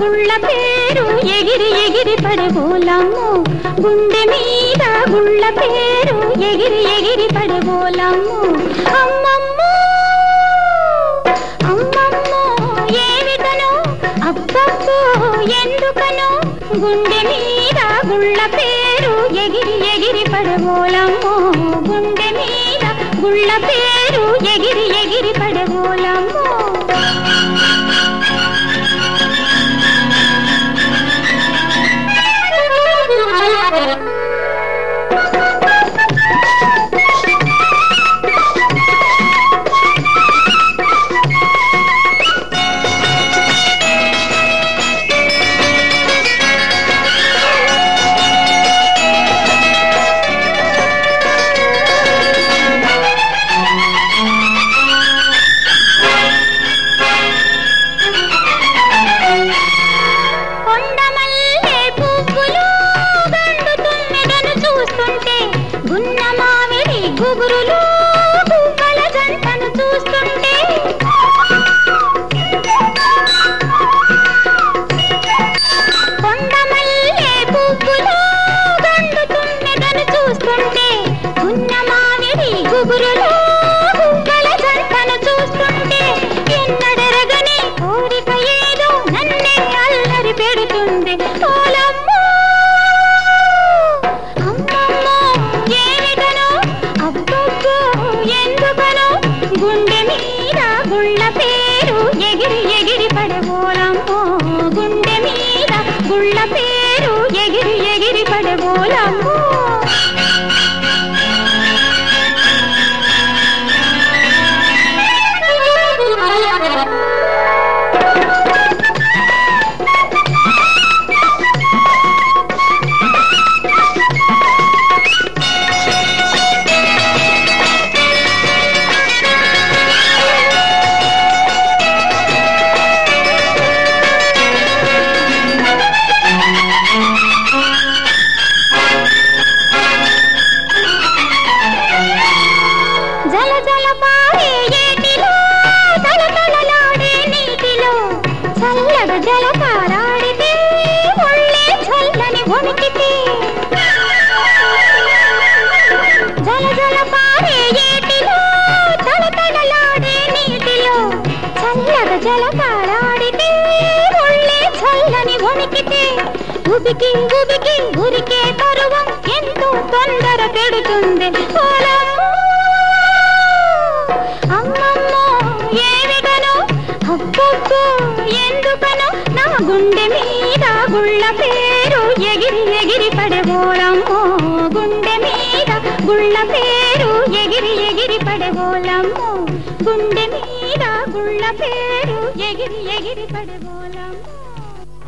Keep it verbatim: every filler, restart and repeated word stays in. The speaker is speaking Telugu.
గుళ్ళ పేరు ఎగిరి ఎగిరి పడబోలమ్ము గుండె మీద గుళ్ళ పేరు ఎగిరి ఎగిరి పడబోలమ్ము అమ్మమ్మో అమ్మమ్మో ఏమిటనో అబ్బబ్బో ఎందుకనో గుండె మీద గుళ్ళ పేరు ఎగిరి ఎగిరి పడబోలమ్ము గుండె మీద గుళ్ళ పేరు ఎగిరి ఎగిరి పడబోలమ్ము గుబురులు గువ్వల జంటను చూస్తుంటే కొండమల్లె పువ్వులు గండు తుమ్మెదను చూస్తుంటే ఉన్న మామిడి గుబురులు గువ్వల జంటను చూస్తుంటే ఎన్నడెరగని కోరిక ఏదో నన్నే అల్లరి పెడుతుంది ఓలమ్మో గుండె మీద గుళ్ళ పేరు ఎగిరి ఎగిరి పడబోలమ్మో గుండె మీద గుళ్ళ పేరు ఎగిరి ఎగిరి పడబోలమ్మో జల జల పారే ఏటిలో తలతలలాడే నీటిలో చల్లగా జలకారాడితే ఒళ్ళే చల్లని వణికితే జల జల పారే ఏటిలో తలతలలాడే నీటిలో చల్లగా జలకారాడితే ఒళ్ళే చల్లని వణికితే ఉబికి ఉబికి ఉరికే పరువం ఎంతో తొందర పెడుతుంది అమ్మమ్మో ఏమిటనో అబ్బబ్బో ఎందుకనో నా గుండె మీద గుళ్ళ పేరు ఎగిరి ఎగిరి పడబోలమ్మో గుండె మీద గుళ్ళ పేరు ఎగిరి ఎగిరి పడబోలమ్మో గుండె మీద గుళ్ళ పేరు ఎగిరి ఎగిరి పడబోలమ్మో